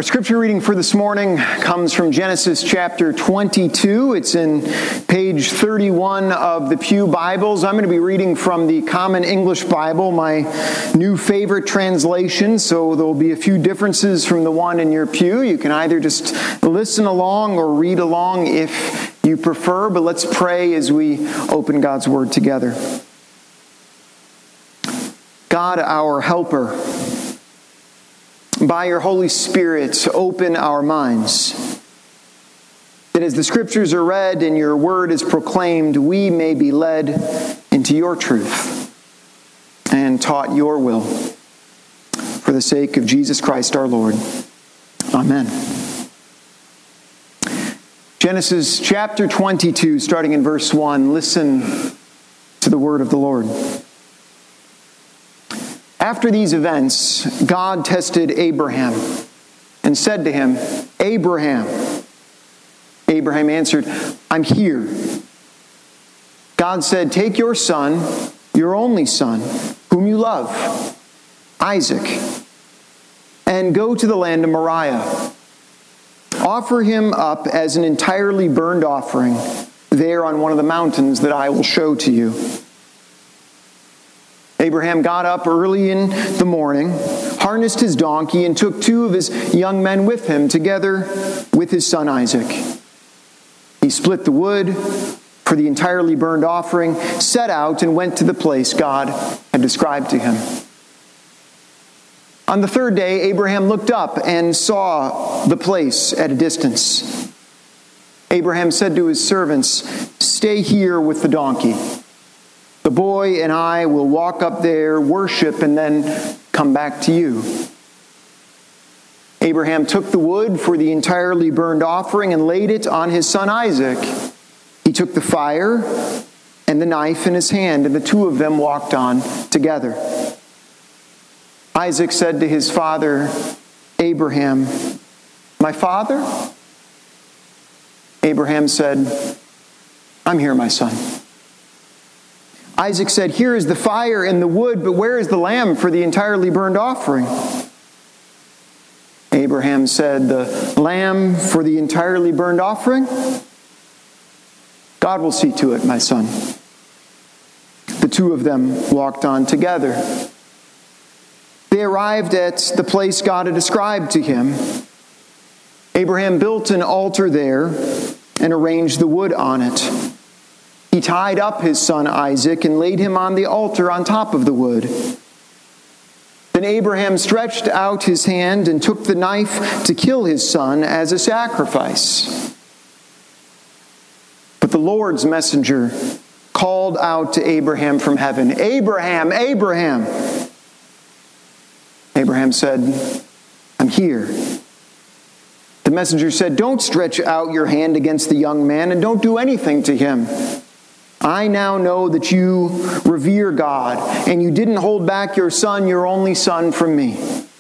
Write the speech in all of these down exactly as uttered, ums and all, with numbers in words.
Our scripture reading for this morning comes from Genesis chapter twenty-two. It's in page thirty-one of the Pew Bibles. I'm going to be reading from the Common English Bible, my new favorite translation, so there will be a few differences from the one in your pew. You can either just listen along or read along if you prefer, but let's pray as we open God's Word together. God, our helper, by your Holy Spirit, open our minds, that as the Scriptures are read and your word is proclaimed, we may be led into your truth and taught your will. For the sake of Jesus Christ our Lord. Amen. Genesis chapter twenty-two, starting in verse one. Listen to the word of the Lord. After these events, God tested Abraham and said to him, Abraham. Abraham answered, I'm here. God said, take your son, your only son, whom you love, Isaac, and go to the land of Moriah. Offer him up as an entirely burned offering there on one of the mountains that I will show to you. Abraham got up early in the morning, harnessed his donkey, and took two of his young men with him, together with his son Isaac. He split the wood for the entirely burned offering, set out, and went to the place God had described to him. On the third day, Abraham looked up and saw the place at a distance. Abraham said to his servants, stay here with the donkey. The boy and I will walk up there, worship, and then come back to you. Abraham took the wood for the entirely burned offering and laid it on his son Isaac. He took the fire and the knife in his hand, and the two of them walked on together. Isaac said to his father, Abraham, my father? Abraham said, I'm here, my son. Isaac said, here is the fire and the wood, but where is the lamb for the entirely burned offering? Abraham said, the lamb for the entirely burned offering? God will see to it, my son. The two of them walked on together. They arrived at the place God had described to him. Abraham built an altar there and arranged the wood on it. He tied up his son Isaac and laid him on the altar on top of the wood. Then Abraham stretched out his hand and took the knife to kill his son as a sacrifice. But the Lord's messenger called out to Abraham from heaven, Abraham, Abraham! Abraham said, I'm here. The messenger said, don't stretch out your hand against the young man and don't do anything to him. I now know that you revere God, and you didn't hold back your son, your only son, from me.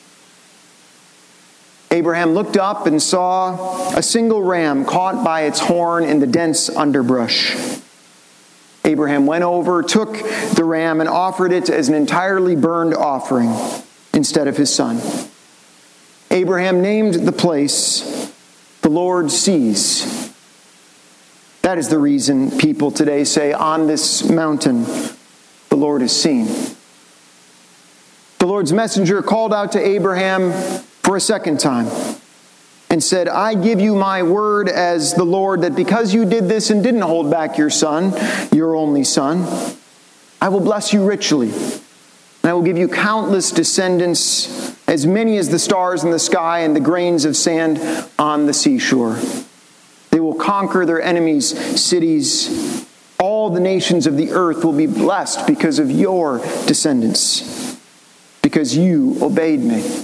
Abraham looked up and saw a single ram caught by its horn in the dense underbrush. Abraham went over, took the ram, and offered it as an entirely burned offering instead of his son. Abraham named the place, the Lord sees. That is the reason people today say, on this mountain, the Lord is seen. The Lord's messenger called out to Abraham for a second time and said, I give you my word as the Lord that because you did this and didn't hold back your son, your only son, I will bless you richly. And I will give you countless descendants, as many as the stars in the sky and the grains of sand on the seashore. They will conquer their enemies' cities. All the nations of the earth will be blessed because of your descendants, because you obeyed me.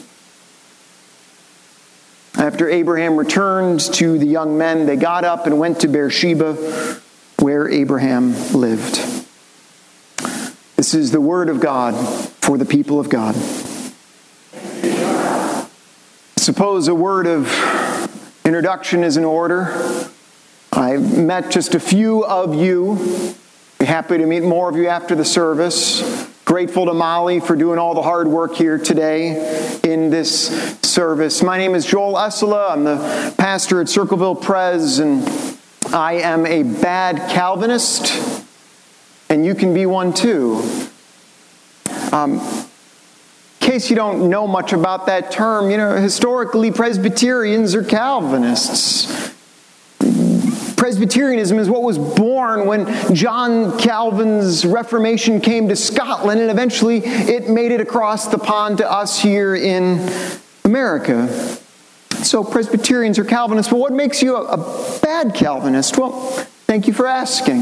After Abraham returned to the young men, they got up and went to Beersheba, where Abraham lived. This is the word of God for the people of God. I suppose a word of introduction is in order. I've met just a few of you. Be happy to meet more of you after the service. Grateful to Molly for doing all the hard work here today in this service. My name is Joel Essela. I'm the pastor at Circleville Pres, and I am a bad Calvinist, and you can be one too. Um, in case you don't know much about that term, you know, historically Presbyterians are Calvinists. Presbyterianism is what was born when John Calvin's Reformation came to Scotland, and eventually it made it across the pond to us here in America. So Presbyterians are Calvinists, but what makes you a, a bad Calvinist? Well, thank you for asking.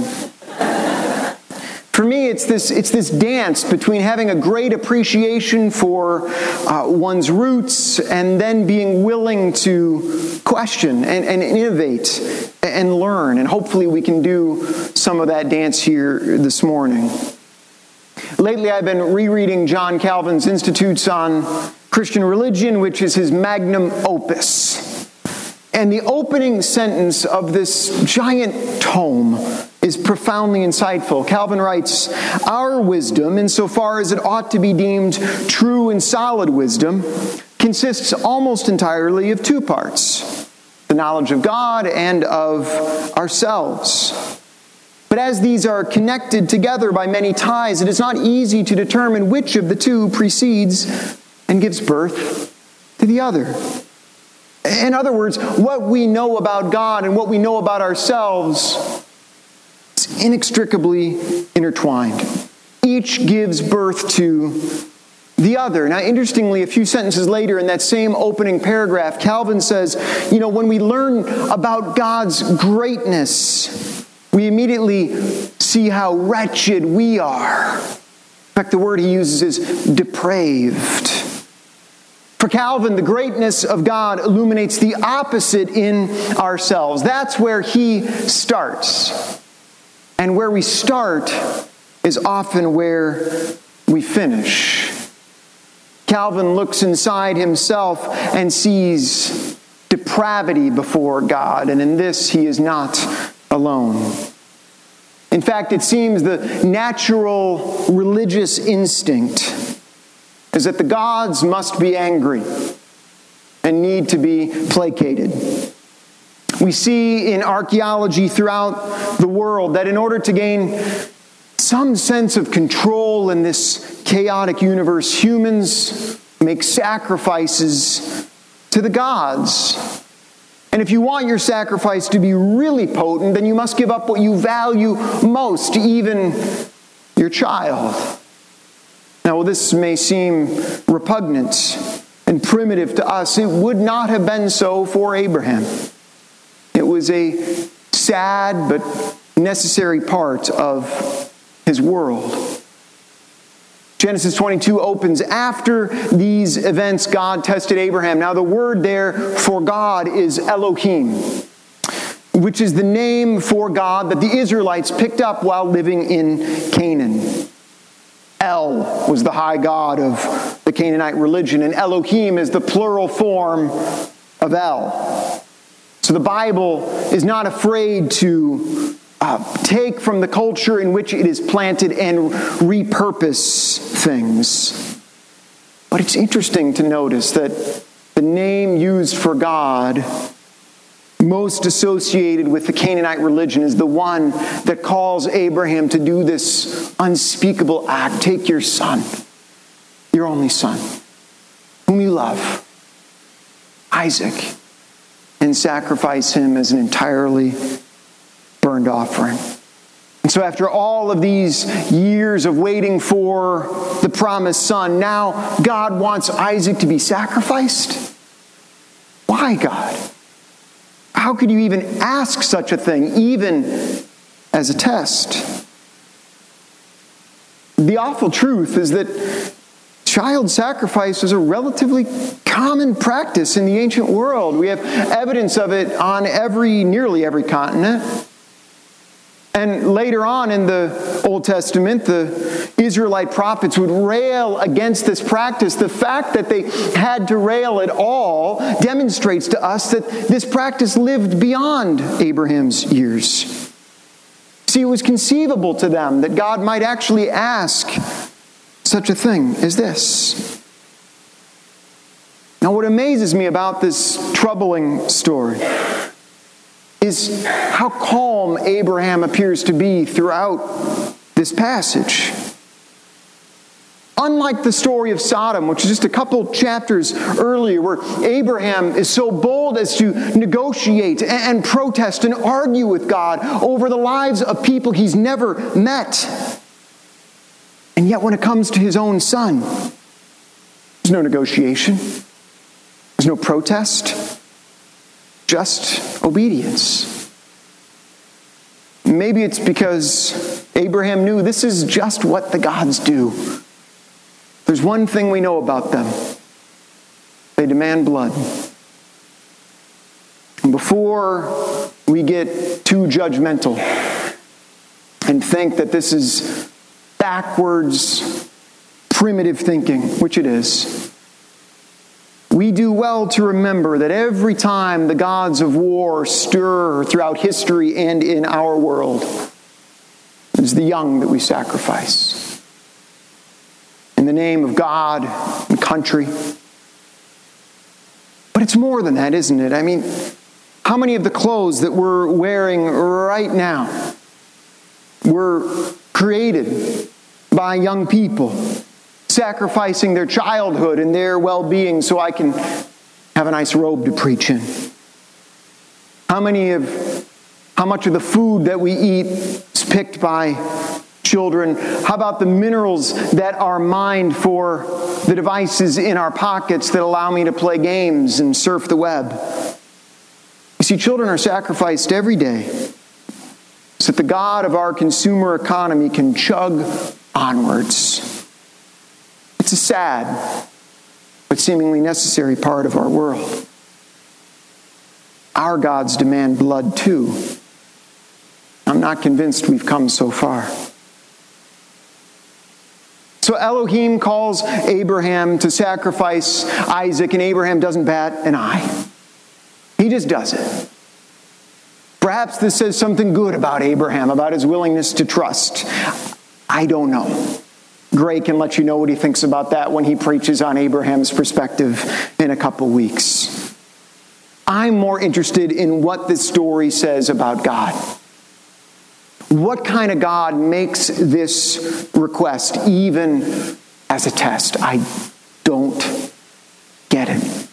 For me, it's this it's this dance between having a great appreciation for uh, one's roots and then being willing to question and, and innovate and learn. And hopefully we can do some of that dance here this morning. Lately, I've been rereading John Calvin's Institutes on Christian Religion, which is his magnum opus. And the opening sentence of this giant tome is profoundly insightful. Calvin writes, "Our wisdom, insofar as it ought to be deemed true and solid wisdom, consists almost entirely of two parts, the knowledge of God and of ourselves. But as these are connected together by many ties, it is not easy to determine which of the two precedes and gives birth to the other." In other words, what we know about God and what we know about ourselves is inextricably intertwined. Each gives birth to the other. Now, interestingly, a few sentences later in that same opening paragraph, Calvin says, you know, when we learn about God's greatness, we immediately see how wretched we are. In fact, the word he uses is depraved. For Calvin, the greatness of God illuminates the opposite in ourselves. That's where he starts. And where we start is often where we finish. Calvin looks inside himself and sees depravity before God, and in this he is not alone. In fact, it seems the natural religious instinct is that the gods must be angry and need to be placated. We see in archaeology throughout the world that in order to gain some sense of control in this chaotic universe, humans make sacrifices to the gods. And if you want your sacrifice to be really potent, then you must give up what you value most, even your child. Now, while this may seem repugnant and primitive to us, it would not have been so for Abraham. It was a sad but necessary part of his world. Genesis twenty-two opens, after these events, God tested Abraham. Now, the word there for God is Elohim, which is the name for God that the Israelites picked up while living in Canaan. El was the high god of the Canaanite religion, and Elohim is the plural form of El. So the Bible is not afraid to uh, take from the culture in which it is planted and repurpose things. But it's interesting to notice that the name used for God most associated with the Canaanite religion is the one that calls Abraham to do this unspeakable act. Take your son, your only son, whom you love, Isaac, and sacrifice him as an entirely burned offering. And so after all of these years of waiting for the promised son, now God wants Isaac to be sacrificed? Why, God? How could you even ask such a thing, even as a test? The awful truth is that child sacrifice was a relatively common practice in the ancient world. We have evidence of it on every, nearly every continent. And later on in the Old Testament, the Israelite prophets would rail against this practice. The fact that they had to rail at all demonstrates to us that this practice lived beyond Abraham's years. See, it was conceivable to them that God might actually ask such a thing as this. Now, what amazes me about this troubling story is how calm Abraham appears to be throughout this passage. Unlike the story of Sodom, which is just a couple chapters earlier, where Abraham is so bold as to negotiate and protest and argue with God over the lives of people he's never met. And yet when it comes to his own son, there's no negotiation. There's no protest. Just obedience. Maybe it's because Abraham knew this is just what the gods do. There's one thing we know about them. They demand blood. And before we get too judgmental and think that this is backwards, primitive thinking, which it is, we do well to remember that every time the gods of war stir throughout history and in our world, it is the young that we sacrifice. In the name of God and country. But it's more than that, isn't it? I mean, how many of the clothes that we're wearing right now were created by young people, sacrificing their childhood and their well-being so I can have a nice robe to preach in? How many of, how much of the food that we eat is picked by children? How about the minerals that are mined for the devices in our pockets that allow me to play games and surf the web? You see, children are sacrificed every day so that the God of our consumer economy can chug onwards. It's a sad but seemingly necessary part of our world. Our gods demand blood too. I'm not convinced we've come so far. So Elohim calls Abraham to sacrifice Isaac, and Abraham doesn't bat an eye. He just does it. Perhaps this says something good about Abraham, about his willingness to trust. I don't know. Gray can let you know what he thinks about that when he preaches on Abraham's perspective in a couple weeks. I'm more interested in what this story says about God. What kind of God makes this request even as a test? I don't get it.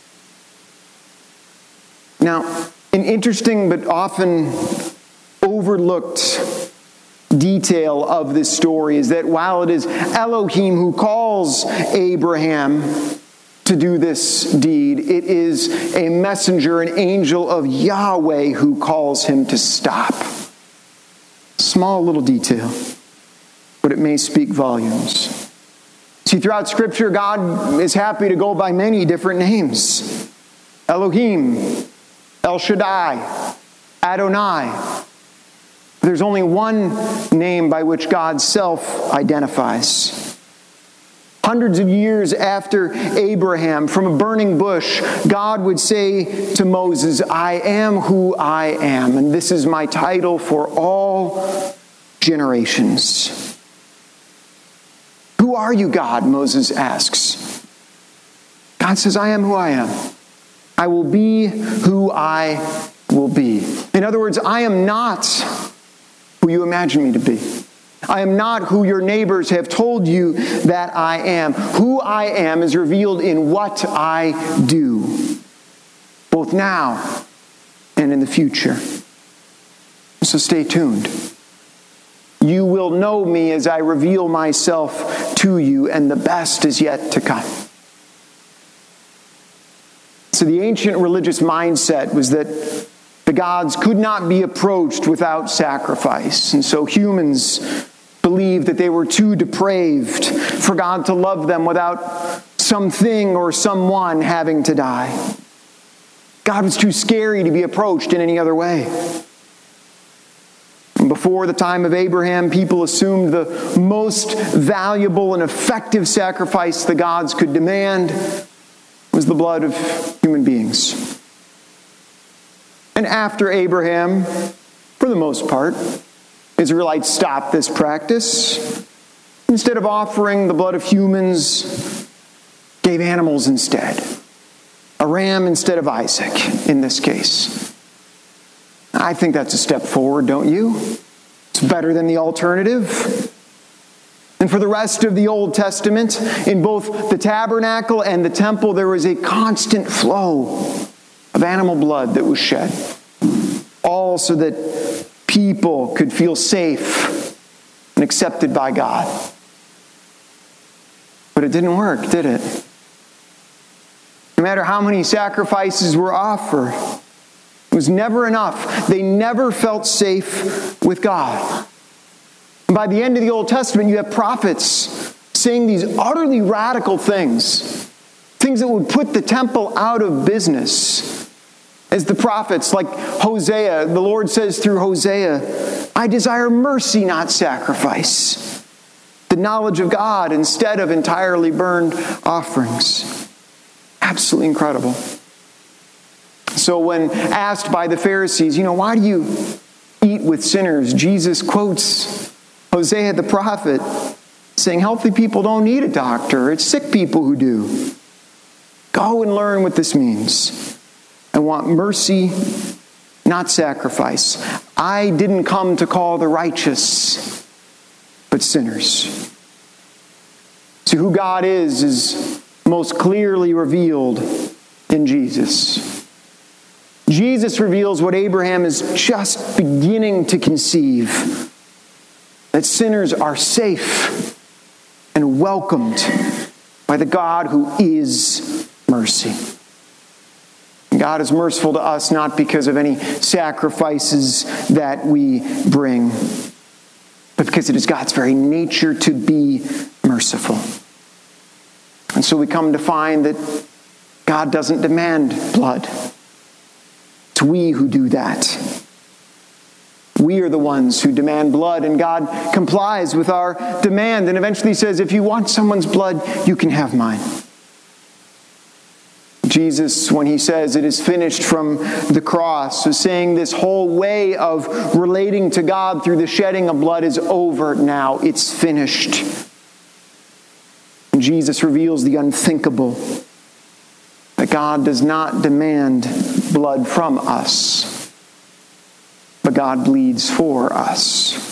Now, an interesting but often overlooked detail of this story is that while it is Elohim who calls Abraham to do this deed, it is a messenger, an angel of Yahweh who calls him to stop. Small little detail, but it may speak volumes. See, throughout Scripture, God is happy to go by many different names. Elohim, El Shaddai, Adonai. There's only one name by which God self-identifies. Hundreds of years after Abraham, from a burning bush, God would say to Moses, I am who I am, and this is my title for all generations. Who are you, God? Moses asks. God says, I am who I am. I will be who I will be. In other words, I am not who you imagine me to be. I am not who your neighbors have told you that I am. Who I am is revealed in what I do, both now and in the future. So stay tuned. You will know me as I reveal myself to you, and the best is yet to come. So the ancient religious mindset was that the gods could not be approached without sacrifice. And so humans believed that they were too depraved for God to love them without something or someone having to die. God was too scary to be approached in any other way. And before the time of Abraham, people assumed the most valuable and effective sacrifice the gods could demand was the blood of human beings. And after Abraham, for the most part, Israelites stopped this practice. instead of offering the blood of humans, gave animals instead. A ram instead of Isaac, in this case. I think that's a step forward, don't you? It's better than the alternative. And for the rest of the Old Testament, in both the tabernacle and the temple, there was a constant flow of animal blood that was shed. All so that people could feel safe and accepted by God. But it didn't work, did it? No matter how many sacrifices were offered, it was never enough. They never felt safe with God. And by the end of the Old Testament, you have prophets saying these utterly radical things, things that would put the temple out of business. As the prophets, like Hosea, the Lord says through Hosea, I desire mercy, not sacrifice. The knowledge of God instead of entirely burned offerings. Absolutely incredible. So when asked by the Pharisees, you know, why do you eat with sinners? Jesus quotes Hosea the prophet, saying healthy people don't need a doctor. It's sick people who do. Go and learn what this means. I want mercy, not sacrifice. I didn't come to call the righteous, but sinners. See, who God is is most clearly revealed in Jesus. Jesus reveals what Abraham is just beginning to conceive. That sinners are safe and welcomed by the God who is mercy. God is merciful to us not because of any sacrifices that we bring, but because it is God's very nature to be merciful. And so we come to find that God doesn't demand blood. It's we who do that. We are the ones who demand blood, and God complies with our demand and eventually says, if you want someone's blood, you can have mine. Jesus, when he says it is finished from the cross, is saying this whole way of relating to God through the shedding of blood is over now. It's finished. And Jesus reveals the unthinkable, that God does not demand blood from us, but God bleeds for us.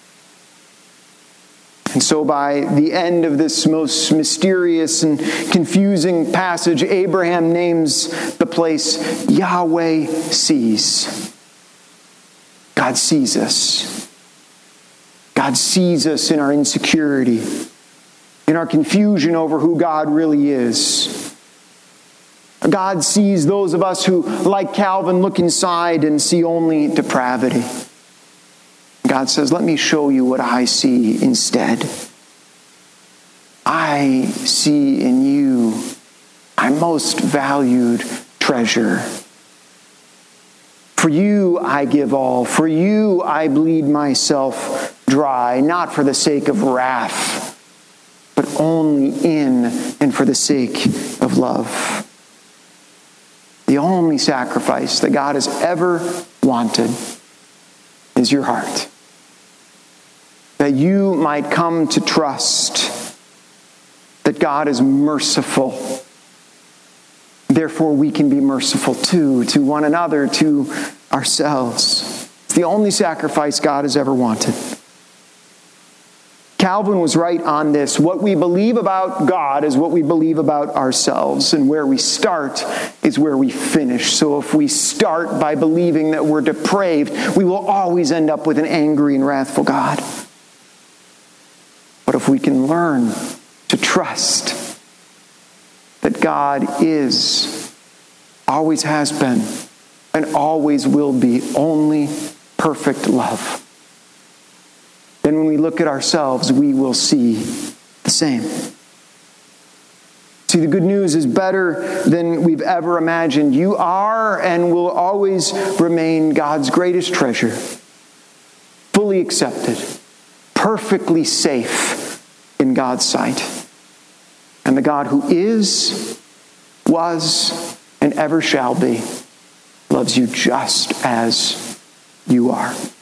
And so by the end of this most mysterious and confusing passage, Abraham names the place Yahweh sees. God sees us. God sees us in our insecurity, in our confusion over who God really is. God sees those of us who, like Calvin, look inside and see only depravity. God says, let me show you what I see instead. I see in you my most valued treasure. For you I give all. For you I bleed myself dry, not for the sake of wrath, but only in and for the sake of love. The only sacrifice that God has ever wanted is your heart. That you might come to trust that God is merciful. Therefore, we can be merciful too, to one another, to ourselves. It's the only sacrifice God has ever wanted. Calvin was right on this. What we believe about God is what we believe about ourselves, and where we start is where we finish. So if we start by believing that we're depraved, we will always end up with an angry and wrathful God. But if we can learn to trust that God is, always has been, and always will be only perfect love, then when we look at ourselves, we will see the same. See, the good news is better than we've ever imagined. You are and will always remain God's greatest treasure, fully accepted, perfectly safe in God's sight. And the God who is, was, and ever shall be loves you just as you are.